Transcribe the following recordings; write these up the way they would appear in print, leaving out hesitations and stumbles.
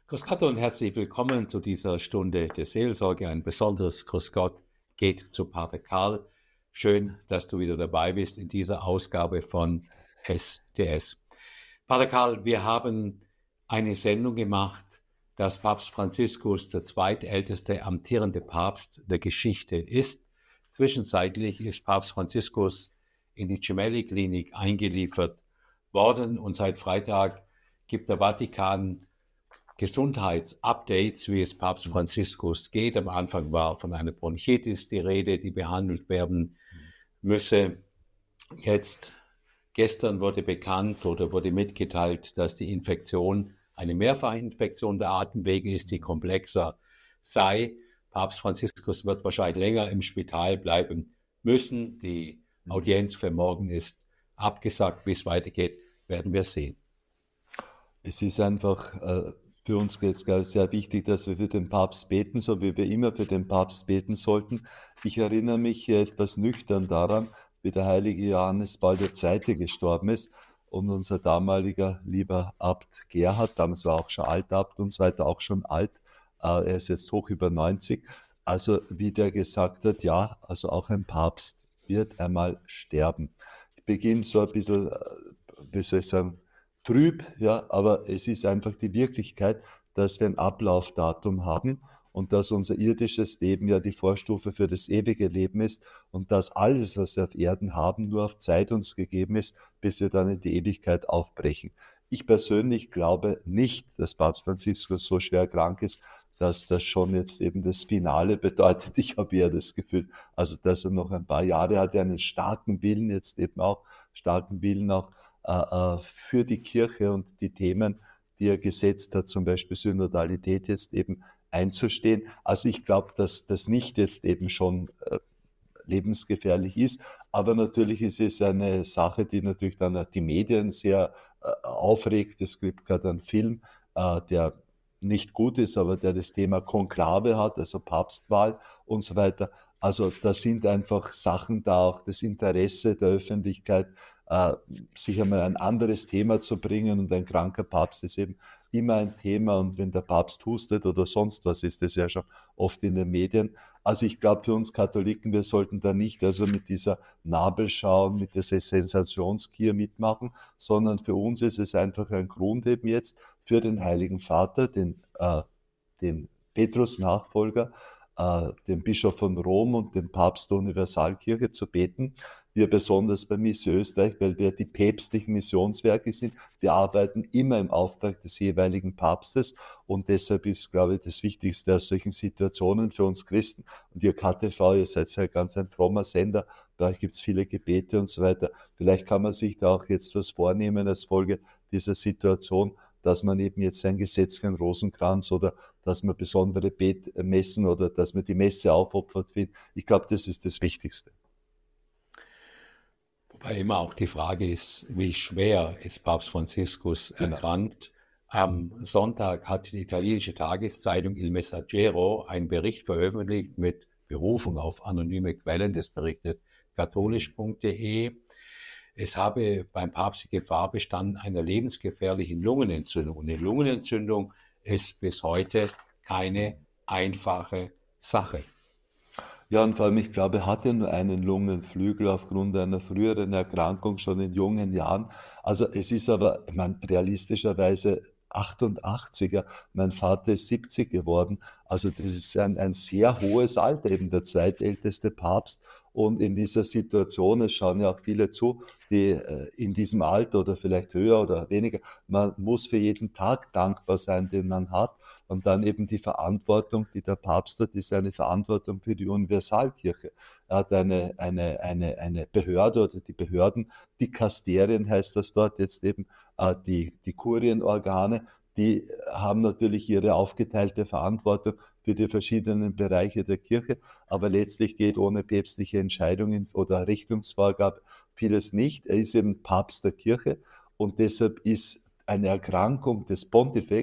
Grüß Gott und herzlich willkommen zu dieser Stunde der Seelsorge. Ein besonderes Grüß Gott geht zu Pater Karl. Schön, dass du wieder dabei bist in dieser Ausgabe von SDS. Pater Karl, wir haben eine Sendung gemacht, dass Papst Franziskus der zweitälteste amtierende Papst der Geschichte ist. Zwischenzeitlich ist Papst Franziskus in die Gemelli-Klinik eingeliefert worden und seit Freitag gibt der Vatikan Gesundheitsupdates, wie es Papst Franziskus geht. Am Anfang war von einer Bronchitis die Rede, die behandelt werden müsse. Gestern wurde bekannt oder wurde mitgeteilt, dass die Infektion eine Mehrfachinfektion der Atemwege ist, die komplexer sei. Papst Franziskus wird wahrscheinlich länger im Spital bleiben müssen. Die Audienz für morgen ist abgesagt. Wie es weitergeht, werden wir sehen. Es ist einfach für uns jetzt, glaube ich, sehr wichtig, dass wir für den Papst beten, so wie wir immer für den Papst beten sollten. Ich erinnere mich hier etwas nüchtern daran, wie der heilige Johannes Paul II. Gestorben ist und unser damaliger lieber Abt Gerhard, damals war auch schon Altabt und so weiter, auch schon alt, er ist jetzt hoch über 90, also wie der gesagt hat, ja, also auch ein Papst wird einmal sterben. Ich beginne so ein bisschen, wie soll ich sagen, trüb, ja, aber es ist einfach die Wirklichkeit, dass wir ein Ablaufdatum haben und dass unser irdisches Leben ja die Vorstufe für das ewige Leben ist und dass alles, was wir auf Erden haben, nur auf Zeit uns gegeben ist, bis wir dann in die Ewigkeit aufbrechen. Ich persönlich glaube nicht, dass Papst Franziskus so schwer krank ist, dass das schon jetzt eben das Finale bedeutet. Ich habe eher das Gefühl, also dass er noch ein paar Jahre hat, einen starken Willen jetzt eben auch, starken Willen auch für die Kirche und die Themen, die er gesetzt hat, zum Beispiel Synodalität jetzt eben einzustehen. Also ich glaube, dass das nicht jetzt eben schon lebensgefährlich ist, aber natürlich ist es eine Sache, die natürlich dann die Medien sehr aufregt. Es gibt gerade einen Film, der nicht gut ist, aber der das Thema Konklave hat, also Papstwahl und so weiter. Also da sind einfach Sachen da, auch das Interesse der Öffentlichkeit, äh, sich einmal ein anderes Thema zu bringen, und ein kranker Papst ist eben immer ein Thema, und wenn der Papst hustet oder sonst was, ist das ja schon oft in den Medien. Also ich glaube, für uns Katholiken, wir sollten da nicht also mit dieser Nabelschau und mit dieser Sensationsgier mitmachen, sondern für uns ist es einfach ein Grund eben jetzt für den Heiligen Vater, den Petrus-Nachfolger, den Bischof von Rom und den Papst der Universalkirche zu beten. Wir besonders bei Missio Österreich, weil wir die päpstlichen Missionswerke sind. Wir arbeiten immer im Auftrag des jeweiligen Papstes, und deshalb ist, glaube ich, das Wichtigste aus solchen Situationen für uns Christen. Und ihr KTV, ihr seid ja ganz ein frommer Sender, bei euch gibt es viele Gebete und so weiter. Vielleicht kann man sich da auch jetzt was vornehmen als Folge dieser Situation, dass man eben jetzt ein Gesetzchen Rosenkranz oder dass man besondere Betmessen oder dass man die Messe aufopfert wird. Ich glaube, das ist das Wichtigste. Wobei immer auch die Frage ist, wie schwer ist Papst Franziskus erkrankt. Am Sonntag hat die italienische Tageszeitung Il Messaggero einen Bericht veröffentlicht mit Berufung auf anonyme Quellen, das berichtet katholisch.de. Es habe beim Papst die Gefahr bestanden einer lebensgefährlichen Lungenentzündung. Und eine Lungenentzündung ist bis heute keine einfache Sache. Ja, und vor allem, ich glaube, er hatte nur einen Lungenflügel aufgrund einer früheren Erkrankung schon in jungen Jahren. Also es ist aber, ich meine, realistischerweise 88er. Mein Vater ist 70 geworden. Also das ist ein sehr hohes Alter, eben der zweitälteste Papst. Und in dieser Situation, es schauen ja auch viele zu, die in diesem Alter oder vielleicht höher oder weniger, man muss für jeden Tag dankbar sein, den man hat. Und dann eben die Verantwortung, die der Papst hat, ist eine Verantwortung für die Universalkirche. Er hat eine Behörde oder die Behörden, die Kasterien heißt das dort, jetzt eben die Kurienorgane, die haben natürlich ihre aufgeteilte Verantwortung für die verschiedenen Bereiche der Kirche, aber letztlich geht ohne päpstliche Entscheidungen oder Richtungsvorgabe vieles nicht. Er ist eben Papst der Kirche, und deshalb ist eine Erkrankung des Pontifex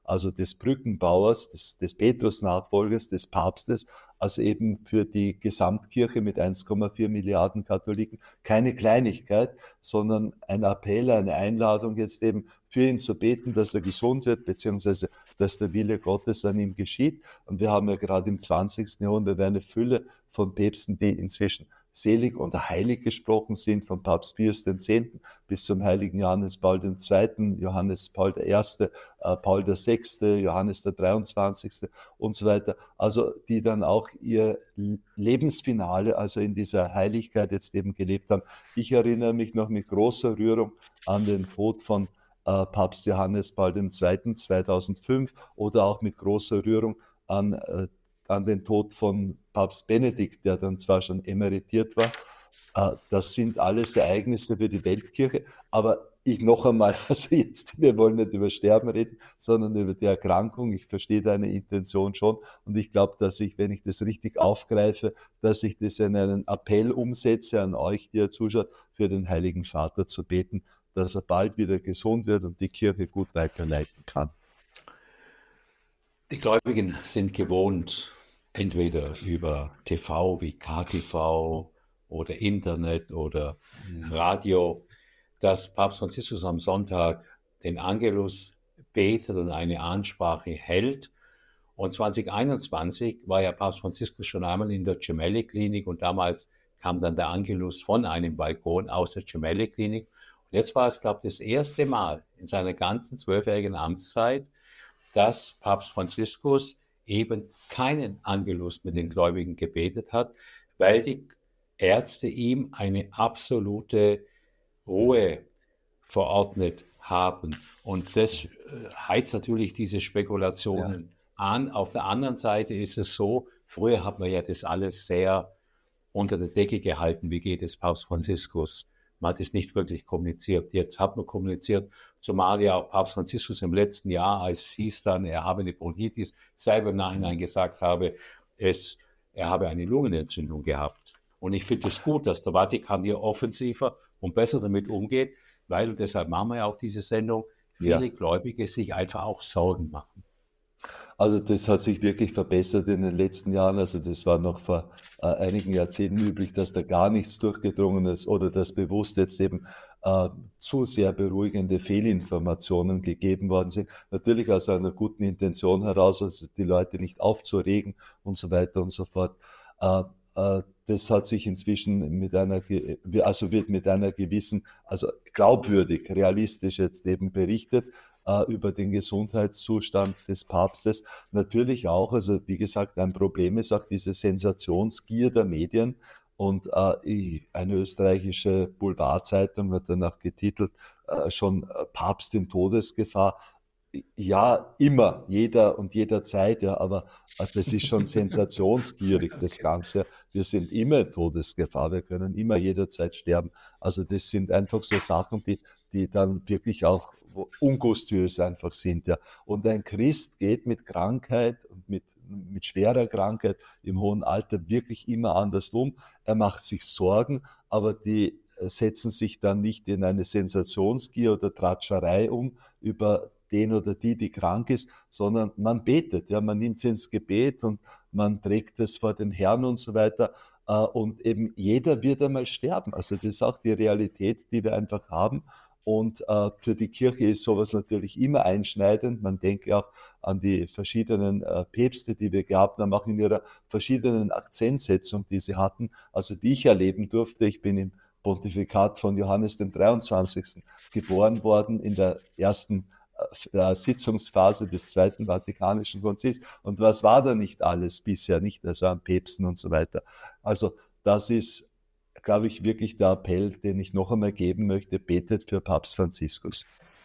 also des Brückenbauers, des Petrus-Nachfolgers, des Papstes, also eben für die Gesamtkirche mit 1,4 Milliarden Katholiken keine Kleinigkeit, sondern ein Appell, eine Einladung jetzt eben für ihn zu beten, dass er gesund wird, beziehungsweise dass der Wille Gottes an ihm geschieht. Und wir haben ja gerade im 20. Jahrhundert eine Fülle von Päpsten, die inzwischen selig oder heilig gesprochen sind, von Papst Pius X. bis zum heiligen Johannes Paul II., Johannes Paul I., Paul VI., Johannes der 23. und so weiter. Also die dann auch ihr Lebensfinale, also in dieser Heiligkeit jetzt eben gelebt haben. Ich erinnere mich noch mit großer Rührung an den Tod von Papst Johannes Paul II. 2005 oder auch mit großer Rührung an den Tod von Papst Benedikt, der dann zwar schon emeritiert war. Das sind alles Ereignisse für die Weltkirche. Aber ich noch einmal, also jetzt, wir wollen nicht über Sterben reden, sondern über die Erkrankung. Ich verstehe deine Intention schon. Und ich glaube, dass ich, wenn ich das richtig aufgreife, dass ich das in einen Appell umsetze an euch, die ihr zuschaut, für den Heiligen Vater zu beten, dass er bald wieder gesund wird und die Kirche gut weiterleiten kann. Die Gläubigen sind gewohnt, entweder über TV wie KTV oder Internet oder Radio, dass Papst Franziskus am Sonntag den Angelus betet und eine Ansprache hält. Und 2021 war ja Papst Franziskus schon einmal in der Gemelli-Klinik und damals kam dann der Angelus von einem Balkon aus der Gemelli-Klinik. Und jetzt war es, glaube ich, das erste Mal in seiner ganzen 12-jährigen Amtszeit, dass Papst Franziskus eben keinen Angelus mit den Gläubigen gebetet hat, weil die Ärzte ihm eine absolute Ruhe verordnet haben. Und das heizt natürlich diese Spekulationen an. Auf der anderen Seite ist es so, früher hat man ja das alles sehr unter der Decke gehalten, wie geht es Papst Franziskus. Man hat es nicht wirklich kommuniziert. Jetzt hat man kommuniziert, zumal ja auch Papst Franziskus im letzten Jahr, als es hieß dann, er habe eine Bronchitis, selber im Nachhinein gesagt habe, er habe eine Lungenentzündung gehabt. Und ich finde es gut, dass der Vatikan hier offensiver und besser damit umgeht, weil, und deshalb machen wir ja auch diese Sendung, viele Gläubige sich einfach auch Sorgen machen. Also das hat sich wirklich verbessert in den letzten Jahren. Also das war noch vor einigen Jahrzehnten üblich, dass da gar nichts durchgedrungen ist oder dass bewusst jetzt eben zu sehr beruhigende Fehlinformationen gegeben worden sind. Natürlich aus einer guten Intention heraus, also die Leute nicht aufzuregen und so weiter und so fort. Das hat sich inzwischen wird mit einer gewissen, also glaubwürdig, realistisch jetzt eben berichtet über den Gesundheitszustand des Papstes. Natürlich auch, also wie gesagt, ein Problem ist auch diese Sensationsgier der Medien. Und eine österreichische Boulevardzeitung hat danach getitelt, schon Papst in Todesgefahr. Ja, immer, jeder und jederzeit, ja, aber das ist schon sensationsgierig, das Ganze. Wir sind immer in Todesgefahr, wir können immer jederzeit sterben. Also das sind einfach so Sachen, die dann wirklich auch ungustiös einfach sind, ja. Und ein Christ geht mit Krankheit und mit schwerer Krankheit im hohen Alter wirklich immer anders um. Er macht sich Sorgen, aber die setzen sich dann nicht in eine Sensationsgier oder Tratscherei um über den oder die krank ist, sondern man betet, ja, man nimmt sie ins Gebet und man trägt es vor den Herrn und so weiter. Und eben jeder wird einmal sterben. Also das ist auch die Realität, die wir einfach haben. Und für die Kirche ist sowas natürlich immer einschneidend. Man denke auch an die verschiedenen Päpste, die wir gehabt haben, auch in ihrer verschiedenen Akzentsetzung, die sie hatten, also die ich erleben durfte. Ich bin im Pontifikat von Johannes dem 23. geboren worden, in der ersten Sitzungsphase des Zweiten Vatikanischen Konzils. Und was war da nicht alles bisher, nicht? Also an Päpsten und so weiter. Also das ist, glaube ich, wirklich der Appell, den ich noch einmal geben möchte. Betet für Papst Franziskus.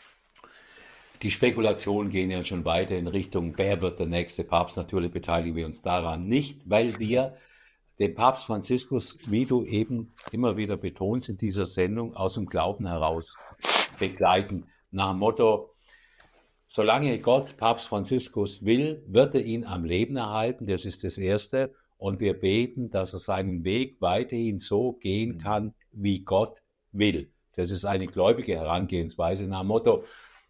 Die Spekulationen gehen ja schon weiter in Richtung, wer wird der nächste Papst? Natürlich beteiligen wir uns daran nicht, weil wir den Papst Franziskus, wie du eben immer wieder betonst in dieser Sendung, aus dem Glauben heraus begleiten. Nach dem Motto, solange Gott Papst Franziskus will, wird er ihn am Leben erhalten. Das ist das Erste. Und wir beten, dass er seinen Weg weiterhin so gehen kann, wie Gott will. Das ist eine gläubige Herangehensweise nach dem Motto,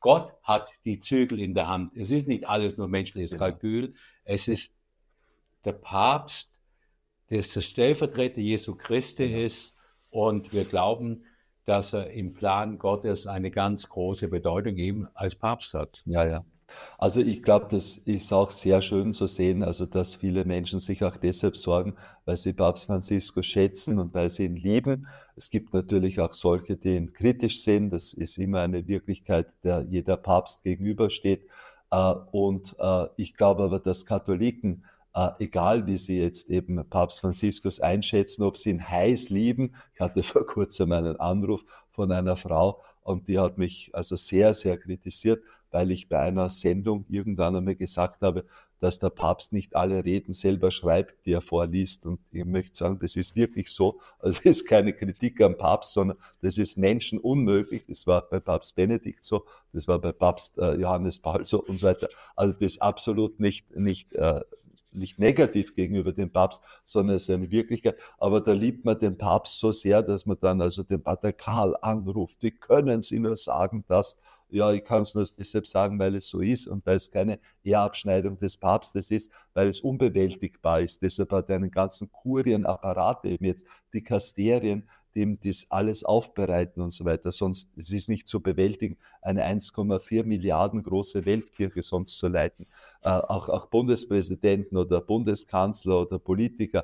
Gott hat die Zügel in der Hand. Es ist nicht alles nur menschliches Kalkül. Es ist der Papst, der Stellvertreter Jesu Christi ist. Und wir glauben, dass er im Plan Gottes eine ganz große Bedeutung eben als Papst hat. Ja, ja. Also ich glaube, das ist auch sehr schön zu sehen, also dass viele Menschen sich auch deshalb sorgen, weil sie Papst Franziskus schätzen und weil sie ihn lieben. Es gibt natürlich auch solche, die ihn kritisch sehen. Das ist immer eine Wirklichkeit, der jeder Papst gegenübersteht. Ich glaube aber, dass Katholiken, egal wie sie jetzt eben Papst Franziskus einschätzen, ob sie ihn heiß lieben. Ich hatte vor kurzem einen Anruf von einer Frau und die hat mich also sehr, sehr kritisiert, weil ich bei einer Sendung irgendwann einmal gesagt habe, dass der Papst nicht alle Reden selber schreibt, die er vorliest. Und ich möchte sagen, das ist wirklich so. Also das ist keine Kritik am Papst, sondern das ist Menschen unmöglich. Das war bei Papst Benedikt so, das war bei Papst Johannes Paul so und so weiter. Also das ist absolut nicht negativ gegenüber dem Papst, sondern es ist eine Wirklichkeit. Aber da liebt man den Papst so sehr, dass man dann also den Pater Karl anruft. Wie können Sie nur sagen, dass ja, ich kann es nur deshalb sagen, weil es so ist und weil es keine Ehrabschneidung des Papstes ist, weil es unbewältigbar ist. Deshalb hat er einen ganzen Kurienapparat, eben jetzt die Kasterien, die ihm das alles aufbereiten und so weiter. Sonst es ist nicht zu bewältigen, eine 1,4 Milliarden große Weltkirche sonst zu leiten. Auch Bundespräsidenten oder Bundeskanzler oder Politiker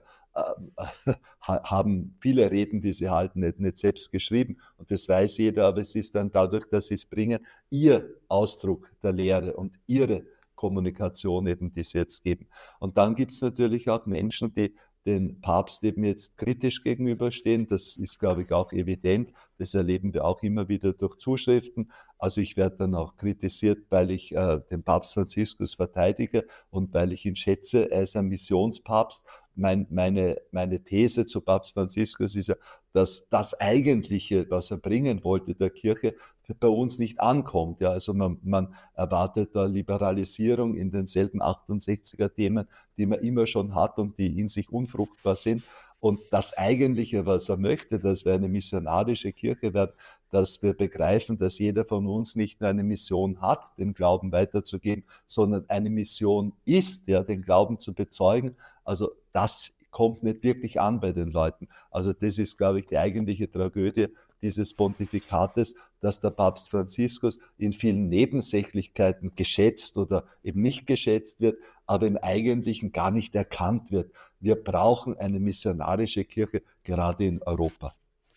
haben viele Reden, die sie halten, nicht selbst geschrieben. Und das weiß jeder, aber es ist dann dadurch, dass sie es bringen, ihr Ausdruck der Lehre und ihre Kommunikation eben, die sie jetzt geben. Und dann gibt es natürlich auch Menschen, die den Papst eben jetzt kritisch gegenüberstehen. Das ist, glaube ich, auch evident. Das erleben wir auch immer wieder durch Zuschriften. Also ich werde dann auch kritisiert, weil ich den Papst Franziskus verteidige und weil ich ihn schätze. Er ist ein Missionspapst. Meine These zu Papst Franziskus ist ja, dass das Eigentliche, was er bringen wollte der Kirche, bei uns nicht ankommt. Ja, also man erwartet da Liberalisierung in denselben 68er Themen, die man immer schon hat und die in sich unfruchtbar sind. Und das Eigentliche, was er möchte, dass wir eine missionarische Kirche werden, dass wir begreifen, dass jeder von uns nicht nur eine Mission hat, den Glauben weiterzugeben, sondern eine Mission ist, ja, den Glauben zu bezeugen. Also das kommt nicht wirklich an bei den Leuten. Also das ist, glaube ich, die eigentliche Tragödie dieses Pontifikates, dass der Papst Franziskus in vielen Nebensächlichkeiten geschätzt oder eben nicht geschätzt wird, aber im Eigentlichen gar nicht erkannt wird. Wir brauchen eine missionarische Kirche, gerade in Europa.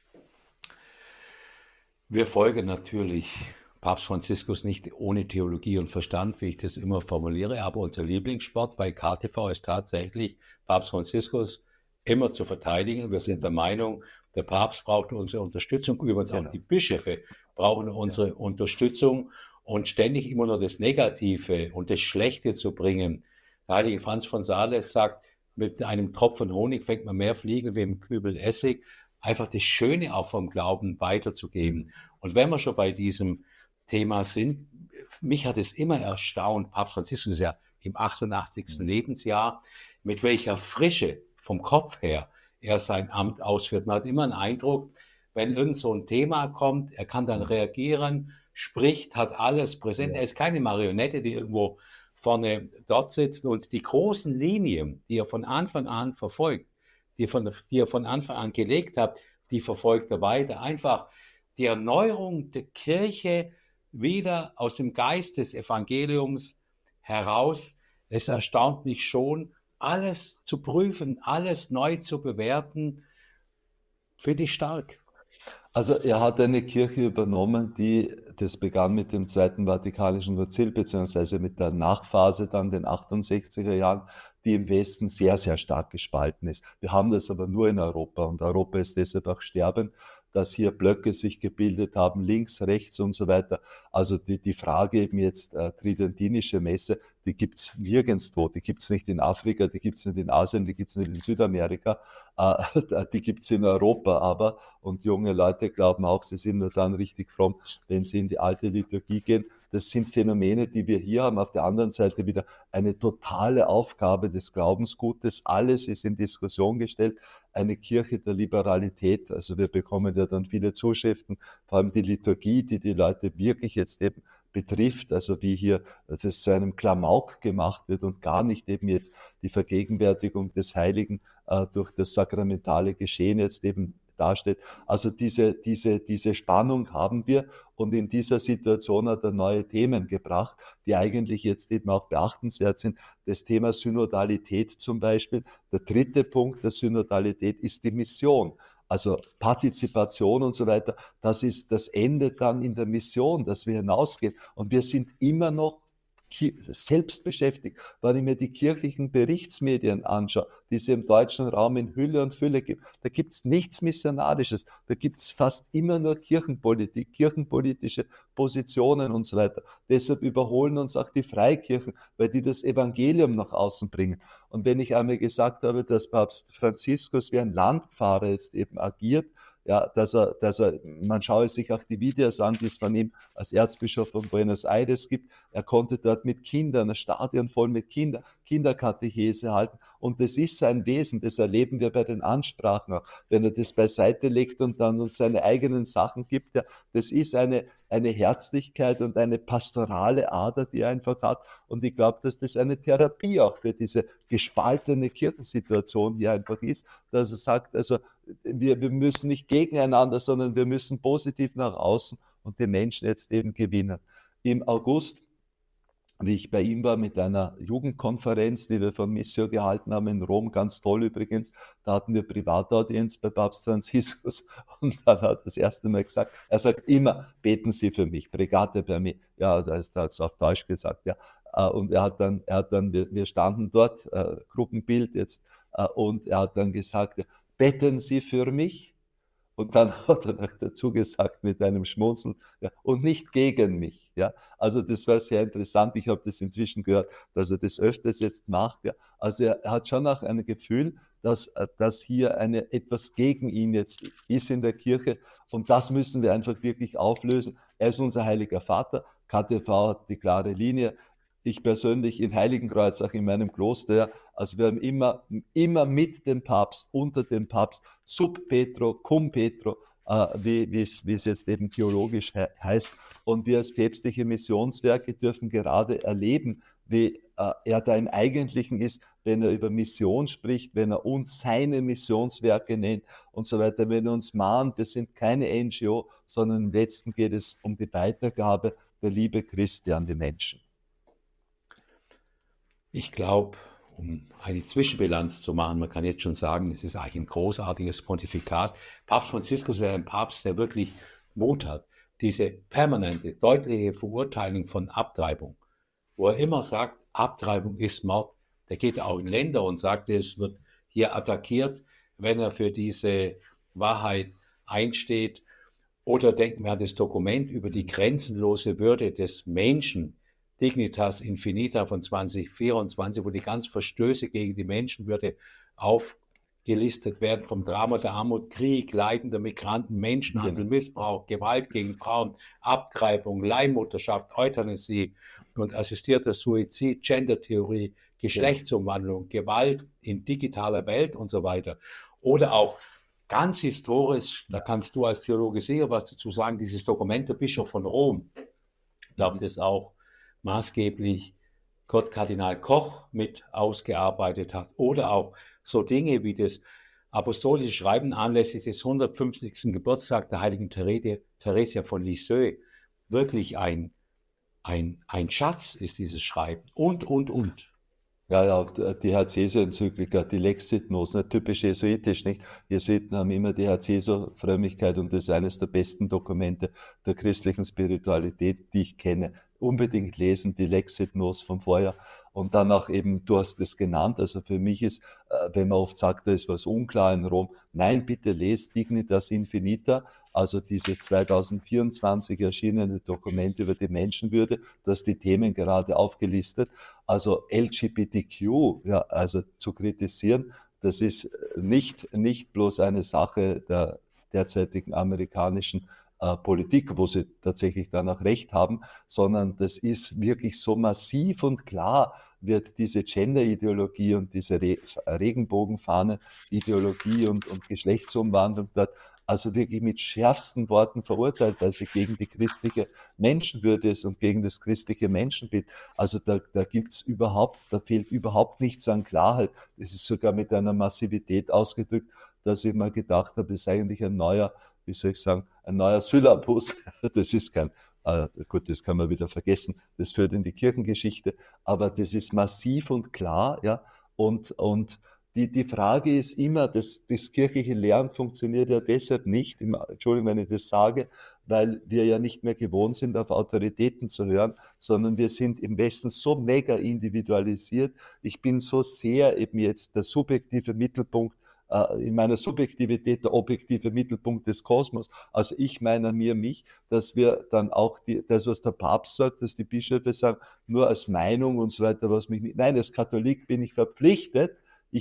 Wir folgen natürlich Papst Franziskus nicht ohne Theologie und Verstand, wie ich das immer formuliere, aber unser Lieblingssport bei KTV ist tatsächlich, Papst Franziskus immer zu verteidigen. Wir sind der Meinung, der Papst braucht unsere Unterstützung, übrigens auch die Bischöfe brauchen unsere Unterstützung und ständig immer nur das Negative und das Schlechte zu bringen. Der heilige Franz von Sales sagt, mit einem Tropfen Honig fängt man mehr Fliegen wie im Kübel Essig. Einfach das Schöne auch vom Glauben weiterzugeben. Und wenn wir schon bei diesem Thema sind, mich hat es immer erstaunt, Papst Franziskus ist ja im 88. Lebensjahr, mit welcher Frische vom Kopf her er sein Amt ausführt. Man hat immer einen Eindruck, wenn irgend so ein Thema kommt, er kann dann reagieren, spricht, hat alles präsent. Er ist keine Marionette, die irgendwo vorne dort sitzt. Und die großen Linien, die er von Anfang an verfolgt, die er von Anfang an gelegt hat, die verfolgt er weiter. Einfach die Erneuerung der Kirche wieder aus dem Geist des Evangeliums heraus. Es erstaunt mich schon, alles zu prüfen, alles neu zu bewerten, finde ich stark. Also er hat eine Kirche übernommen, das begann mit dem Zweiten Vatikanischen Konzil, beziehungsweise mit der Nachphase dann den 68er Jahren, die im Westen sehr, sehr stark gespalten ist. Wir haben das aber nur in Europa und Europa ist deshalb auch sterbend, dass hier Blöcke sich gebildet haben, links, rechts und so weiter. Also die Frage eben jetzt tridentinische Messe, die gibt's nirgendwo, die gibt's nicht in Afrika, die gibt's nicht in Asien, die gibt's nicht in Südamerika, die gibt's in Europa aber. Und junge Leute glauben auch, sie sind nur dann richtig fromm, wenn sie in die alte Liturgie gehen. Das sind Phänomene, die wir hier haben. Auf der anderen Seite wieder eine totale Aufgabe des Glaubensgutes. Alles ist in Diskussion gestellt. Eine Kirche der Liberalität. Also wir bekommen ja dann viele Zuschriften, vor allem die Liturgie, die die Leute wirklich jetzt eben betrifft, also wie hier das zu einem Klamauk gemacht wird und gar nicht eben jetzt die Vergegenwärtigung des Heiligen durch das sakramentale Geschehen jetzt eben dasteht. Also diese Spannung haben wir, und in dieser Situation hat er neue Themen gebracht, die eigentlich jetzt eben auch beachtenswert sind. Das Thema Synodalität zum Beispiel. Der dritte Punkt der Synodalität ist die Mission. Also Partizipation und so weiter, das endet dann in der Mission, dass wir hinausgehen. Und wir sind immer noch selbst beschäftigt. Wenn ich mir die kirchlichen Berichtsmedien anschaue, die es im deutschen Raum in Hülle und Fülle gibt, da gibt es nichts Missionarisches. Da gibt es fast immer nur Kirchenpolitik, kirchenpolitische Positionen und so weiter. Deshalb überholen uns auch die Freikirchen, weil die das Evangelium nach außen bringen. Und wenn ich einmal gesagt habe, dass Papst Franziskus wie ein Landpfarrer jetzt eben agiert, ja, man schaue sich auch die Videos an, die es von ihm als Erzbischof von Buenos Aires gibt. Er konnte dort mit Kindern, ein Stadion voll mit Kindern, Kinderkatechese halten. Und das ist sein Wesen, das erleben wir bei den Ansprachen auch. Wenn er das beiseite legt und dann uns seine eigenen Sachen gibt, ja, das ist eine Herzlichkeit und eine pastorale Ader, die er einfach hat. Und ich glaube, dass das eine Therapie auch für diese gespaltene Kirchensituation hier einfach ist, dass er sagt, also wir müssen nicht gegeneinander, sondern wir müssen positiv nach außen und die Menschen jetzt eben gewinnen. Im August, wie ich bei ihm war mit einer Jugendkonferenz, die wir von Missio gehalten haben in Rom, ganz toll übrigens, da hatten wir Privataudienz bei Papst Franziskus, und dann hat er das erste Mal gesagt, er sagt immer, beten Sie für mich, pregate per me. Ja, da hat es auf Deutsch gesagt, ja. Und wir standen dort, Gruppenbild jetzt, und er hat dann gesagt, beten Sie für mich? Und dann hat er noch dazu gesagt mit einem Schmunzeln, ja, und nicht gegen mich. Ja. Also das war sehr interessant. Ich habe das inzwischen gehört, dass er das öfters jetzt macht. Ja. Also er hat schon auch ein Gefühl, dass hier etwas gegen ihn jetzt ist in der Kirche. Und das müssen wir einfach wirklich auflösen. Er ist unser heiliger Vater. KTV hat die klare Linie. Ich persönlich in Heiligenkreuz, auch in meinem Kloster, ja, also wir haben immer mit dem Papst, unter dem Papst, sub Petro, cum Petro, wie es jetzt eben theologisch heißt. Und wir als päpstliche Missionswerke dürfen gerade erleben, wie er da im Eigentlichen ist, wenn er über Mission spricht, wenn er uns seine Missionswerke nennt und so weiter, wenn er uns mahnt, wir sind keine NGO, sondern im Letzten geht es um die Weitergabe der Liebe Christi an die Menschen. Ich glaube, um eine Zwischenbilanz zu machen, man kann jetzt schon sagen, es ist eigentlich ein großartiges Pontifikat. Papst Franziskus ist ein Papst, der wirklich Mut hat. Diese permanente, deutliche Verurteilung von Abtreibung, wo er immer sagt, Abtreibung ist Mord. Der geht auch in Länder und sagt, es wird hier attackiert, wenn er für diese Wahrheit einsteht. Oder denken wir an das Dokument über die grenzenlose Würde des Menschen, Dignitas Infinita von 2024, wo die ganzen Verstöße gegen die Menschenwürde aufgelistet werden, vom Drama der Armut, Krieg, Leiden der Migranten, Menschenhandel, Missbrauch, Gewalt gegen Frauen, Abtreibung, Leihmutterschaft, Euthanasie und assistierter Suizid, Gendertheorie, Geschlechtsumwandlung, Gewalt in digitaler Welt und so weiter. Oder auch ganz historisch, da kannst du als Theologe sicher was dazu sagen, dieses Dokument der Bischof von Rom, ich glaube, das auch maßgeblich Gott Kardinal Koch mit ausgearbeitet hat. Oder auch so Dinge wie das apostolische Schreiben anlässlich des 150. Geburtstags der heiligen Theresia von Lisieux. Wirklich ein Schatz ist dieses Schreiben. Und. Ja, die Herz-Jesu-Enzyklika, die Lex-Sit-Nos, ne, typisch jesuitisch, nicht? Jesuiten haben immer die Herz-Jesu-Frömmigkeit, und das ist eines der besten Dokumente der christlichen Spiritualität, die ich kenne. Unbedingt lesen, die Lex-Sit-Nos vom Vorjahr. Und dann auch eben, du hast es genannt, also für mich ist, wenn man oft sagt, da ist was unklar in Rom, nein, bitte lest Dignitas Infinita, also dieses 2024 erschienene Dokument über die Menschenwürde, das die Themen gerade aufgelistet. Also LGBTQ, ja, also zu kritisieren, das ist nicht bloß eine Sache der derzeitigen amerikanischen Politik, wo sie tatsächlich dann auch recht haben, sondern das ist wirklich so massiv und klar wird diese Gender-Ideologie und diese Regenbogenfahnen-Ideologie und Geschlechtsumwandlung dort also wirklich mit schärfsten Worten verurteilt, weil sie gegen die christliche Menschenwürde ist und gegen das christliche Menschenbild. Also da fehlt überhaupt nichts an Klarheit. Das ist sogar mit einer Massivität ausgedrückt, dass ich mal gedacht habe, das ist eigentlich ein neuer, wie soll ich sagen, ein neuer Syllabus. Das ist kein, gut, das kann man wieder vergessen, das führt in die Kirchengeschichte, aber das ist massiv und klar, ja, und die Frage ist immer, das kirchliche Lernen funktioniert ja deshalb nicht, Entschuldigung, wenn ich das sage, weil wir ja nicht mehr gewohnt sind, auf Autoritäten zu hören, sondern wir sind im Westen so mega individualisiert. Ich bin so sehr eben jetzt der subjektive Mittelpunkt, in meiner Subjektivität der objektive Mittelpunkt des Kosmos. Also ich meine mir mich, dass wir dann auch das, was der Papst sagt, dass die Bischöfe sagen, nur als Meinung und so weiter, was mich nicht, nein, als Katholik bin ich verpflichtet,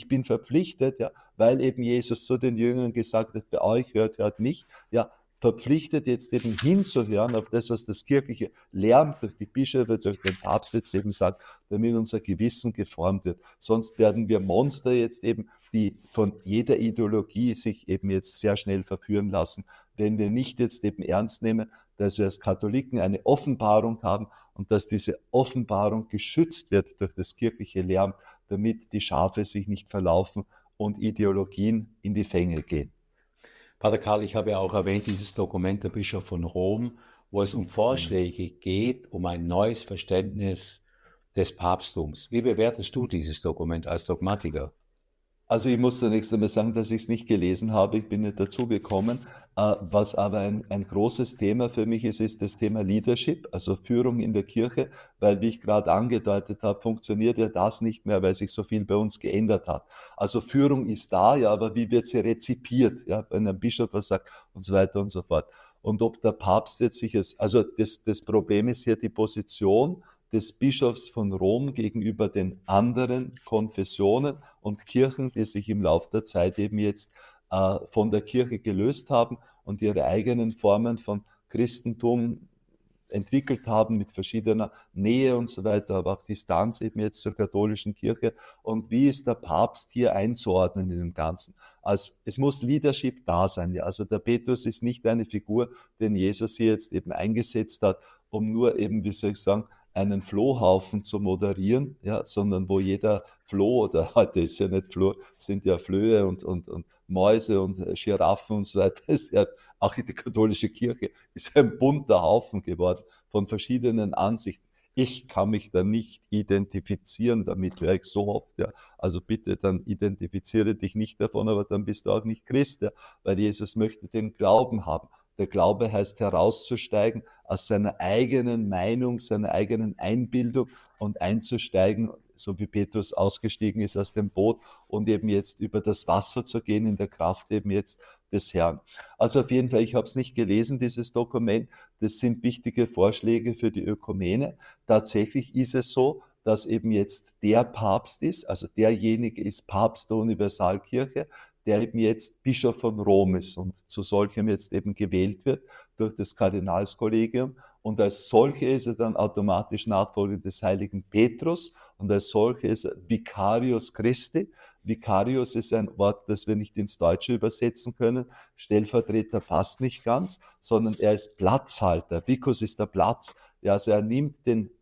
ja, weil eben Jesus zu den Jüngern gesagt hat, bei euch hört mich, ja, verpflichtet jetzt eben hinzuhören auf das, was das kirchliche Lehramt durch die Bischöfe, durch den Papst jetzt eben sagt, damit unser Gewissen geformt wird. Sonst werden wir Monster jetzt eben, die von jeder Ideologie sich eben jetzt sehr schnell verführen lassen, wenn wir nicht jetzt eben ernst nehmen, dass wir als Katholiken eine Offenbarung haben und dass diese Offenbarung geschützt wird durch das kirchliche Lehramt, damit die Schafe sich nicht verlaufen und Ideologien in die Fänge gehen. Pater Karl, ich habe ja auch erwähnt, dieses Dokument der Bischof von Rom, wo es um Vorschläge geht, um ein neues Verständnis des Papsttums. Wie bewertest du dieses Dokument als Dogmatiker? Also ich muss zunächst einmal sagen, dass ich es nicht gelesen habe, ich bin nicht dazu gekommen. Was aber ein großes Thema für mich ist, ist das Thema Leadership, also Führung in der Kirche, weil, wie ich gerade angedeutet habe, funktioniert ja das nicht mehr, weil sich so viel bei uns geändert hat. Also Führung ist da, ja, aber wie wird sie rezipiert, ja, wenn ein Bischof was sagt und so weiter und so fort. Und ob der Papst jetzt also das Problem ist hier die Position des Bischofs von Rom gegenüber den anderen Konfessionen und Kirchen, die sich im Laufe der Zeit eben jetzt von der Kirche gelöst haben und ihre eigenen Formen von Christentum entwickelt haben mit verschiedener Nähe und so weiter, aber auch Distanz eben jetzt zur katholischen Kirche. Und wie ist der Papst hier einzuordnen in dem Ganzen? Also es muss Leadership da sein. Ja. Also der Petrus ist nicht eine Figur, den Jesus hier jetzt eben eingesetzt hat, um nur eben, wie soll ich sagen, einen Flohhaufen zu moderieren, ja, sondern wo jeder Floh, oder heute ist ja nicht Floh, sind ja Flöhe und Mäuse und Giraffen und so weiter, ist ja auch die katholische Kirche ist ein bunter Haufen geworden von verschiedenen Ansichten. Ich kann mich da nicht identifizieren damit, höre ich so oft, ja. Also bitte, dann identifiziere dich nicht davon, aber dann bist du auch nicht Christ, ja, weil Jesus möchte den Glauben haben. Der Glaube heißt herauszusteigen aus seiner eigenen Meinung, seiner eigenen Einbildung und einzusteigen, so wie Petrus ausgestiegen ist aus dem Boot und eben jetzt über das Wasser zu gehen in der Kraft eben jetzt des Herrn. Also auf jeden Fall, ich habe es nicht gelesen, dieses Dokument. Das sind wichtige Vorschläge für die Ökumene. Tatsächlich ist es so, dass eben jetzt der Papst ist, also derjenige ist Papst der Universalkirche, der eben jetzt Bischof von Rom ist und zu solchem jetzt eben gewählt wird durch das Kardinalskollegium. Und als solcher ist er dann automatisch Nachfolger des heiligen Petrus und als solcher ist er Vicarius Christi. Vicarius ist ein Wort, das wir nicht ins Deutsche übersetzen können. Stellvertreter passt nicht ganz, sondern er ist Platzhalter. Vicus ist der Platz. Ja, also er nimmt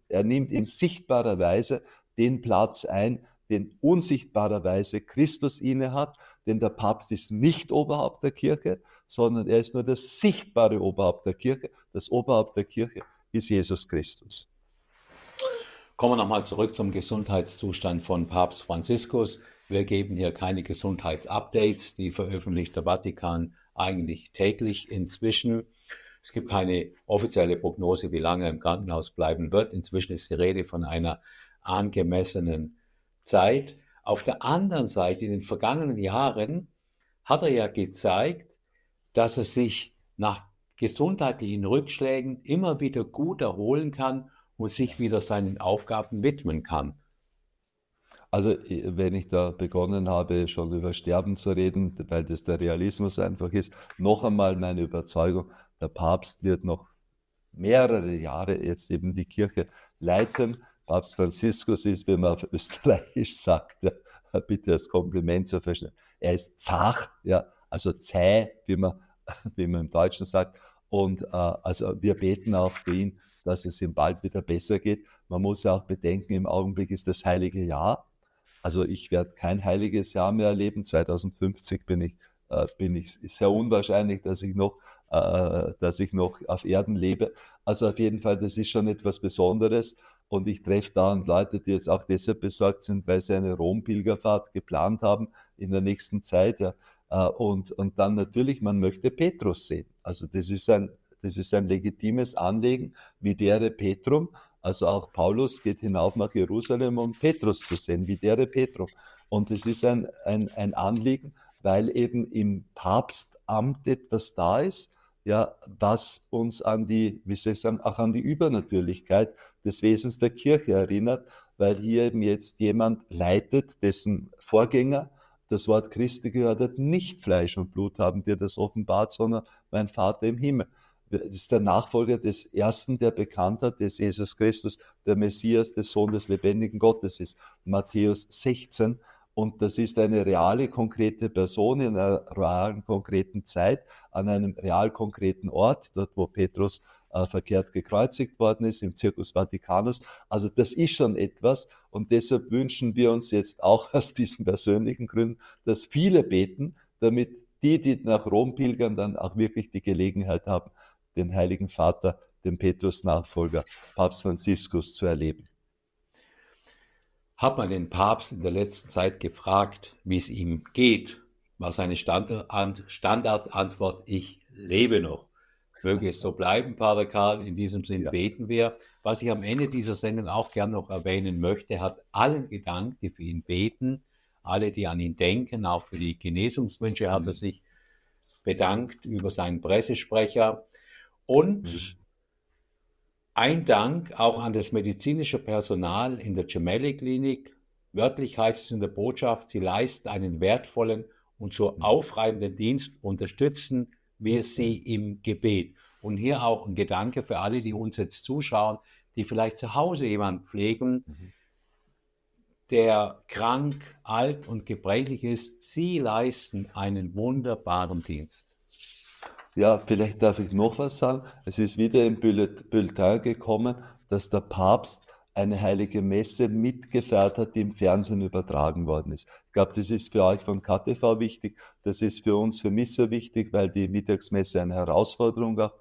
in sichtbarer Weise den Platz ein, den unsichtbarerweise Christus innehat, denn der Papst ist nicht Oberhaupt der Kirche, sondern er ist nur das sichtbare Oberhaupt der Kirche. Das Oberhaupt der Kirche ist Jesus Christus. Kommen wir nochmal zurück zum Gesundheitszustand von Papst Franziskus. Wir geben hier keine Gesundheitsupdates, die veröffentlicht der Vatikan eigentlich täglich inzwischen. Es gibt keine offizielle Prognose, wie lange er im Krankenhaus bleiben wird. Inzwischen ist die Rede von einer angemessenen Zeit. Auf der anderen Seite, in den vergangenen Jahren hat er ja gezeigt, dass er sich nach gesundheitlichen Rückschlägen immer wieder gut erholen kann und sich wieder seinen Aufgaben widmen kann. Also wenn ich da begonnen habe, schon über Sterben zu reden, weil das der Realismus einfach ist, noch einmal meine Überzeugung, der Papst wird noch mehrere Jahre jetzt eben die Kirche leiten. Papst Franziskus ist, wenn man auf Österreichisch sagt, ja, bitte als Kompliment zu verstehen, er ist zach, ja, also zäh, wie man wie man im Deutschen sagt. Und also wir beten auch für ihn, dass es ihm bald wieder besser geht. Man muss ja auch bedenken, im Augenblick ist das heilige Jahr. Also ich werde kein heiliges Jahr mehr erleben. 2050 bin ich sehr unwahrscheinlich, dass ich noch auf Erden lebe. Also auf jeden Fall, das ist schon etwas Besonderes. Und ich treffe da und Leute, die jetzt auch deshalb besorgt sind, weil sie eine Rom-Pilgerfahrt geplant haben in der nächsten Zeit. Ja. Und dann natürlich, man möchte Petrus sehen. Also das ist ein legitimes Anliegen, videre Petrum. Also auch Paulus geht hinauf nach Jerusalem, um Petrus zu sehen, videre Petrum. Und es ist ein Anliegen, weil eben im Papstamt etwas da ist, ja, was uns an die, wie soll ich sagen, auch an die Übernatürlichkeit des Wesens der Kirche erinnert, weil hier eben jetzt jemand leitet, dessen Vorgänger das Wort Christi gehört hat, nicht Fleisch und Blut haben dir das offenbart, sondern mein Vater im Himmel. Das ist der Nachfolger des Ersten, der bekannt hat, des Jesus Christus, der Messias, der Sohn des lebendigen Gottes ist. Matthäus 16. Und das ist eine reale, konkrete Person in einer realen, konkreten Zeit, an einem real, konkreten Ort, dort, wo Petrus verkehrt gekreuzigt worden ist, im Circus Vaticanus. Also das ist schon etwas. Und deshalb wünschen wir uns jetzt auch aus diesen persönlichen Gründen, dass viele beten, damit die nach Rom pilgern, dann auch wirklich die Gelegenheit haben, den Heiligen Vater, den Petrus-Nachfolger, Papst Franziskus, zu erleben. Hat man den Papst in der letzten Zeit gefragt, wie es ihm geht, war seine Standardantwort: Ich lebe noch. Möge es so bleiben, Pater Karl. In diesem Sinn beten wir. Was ich am Ende dieser Sendung auch gern noch erwähnen möchte, hat allen gedankt, die für ihn beten, alle, die an ihn denken, auch für die Genesungswünsche hat er sich bedankt über seinen Pressesprecher. Und ein Dank auch an das medizinische Personal in der Gemelli-Klinik. Wörtlich heißt es in der Botschaft, sie leisten einen wertvollen und so aufreibenden Dienst, unterstützen wir sie im Gebet. Und hier auch ein Gedanke für alle, die uns jetzt zuschauen, die vielleicht zu Hause jemanden pflegen, der krank, alt und gebrechlich ist. Sie leisten einen wunderbaren Dienst. Ja, vielleicht darf ich noch was sagen. Es ist wieder im Bulletin gekommen, dass der Papst eine heilige Messe mitgefeiert hat, die im Fernsehen übertragen worden ist. Ich glaube, das ist für euch von KTV wichtig. Das ist für uns, für mich so wichtig, weil die Mittagsmesse eine Herausforderung auch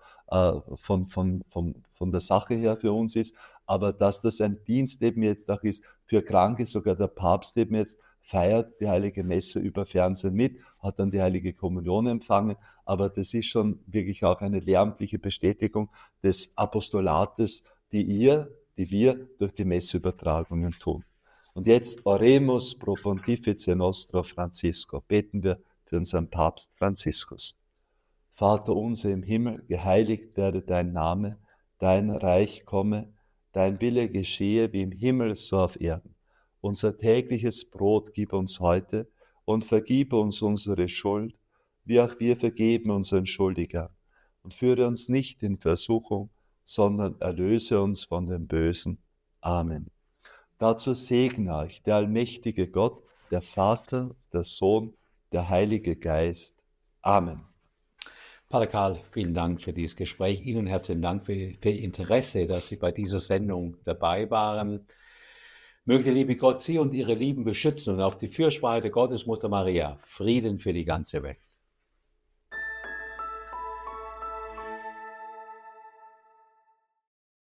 von der Sache her für uns ist. Aber dass das ein Dienst eben jetzt auch ist für Kranke, sogar der Papst eben jetzt feiert die heilige Messe über Fernsehen mit, hat dann die heilige Kommunion empfangen. Aber das ist schon wirklich auch eine lehramtliche Bestätigung des Apostolates, die wir durch die Messeübertragungen tun. Und jetzt Oremus pro Pontifice nostro Francisco. Beten wir für unseren Papst Franziskus. Vater unser im Himmel, geheiligt werde dein Name, dein Reich komme, dein Wille geschehe wie im Himmel so auf Erden. Unser tägliches Brot gib uns heute und vergib uns unsere Schuld, wie auch wir vergeben unseren Schuldigern. Und führe uns nicht in Versuchung, sondern erlöse uns von dem Bösen. Amen. Dazu segne euch der allmächtige Gott, der Vater, der Sohn, der Heilige Geist. Amen. Pater Karl, vielen Dank für dieses Gespräch. Ihnen herzlichen Dank für Ihr Interesse, dass Sie bei dieser Sendung dabei waren. Möge der liebe Gott Sie und Ihre Lieben beschützen und auf die Fürsprache der Gottesmutter Maria Frieden für die ganze Welt.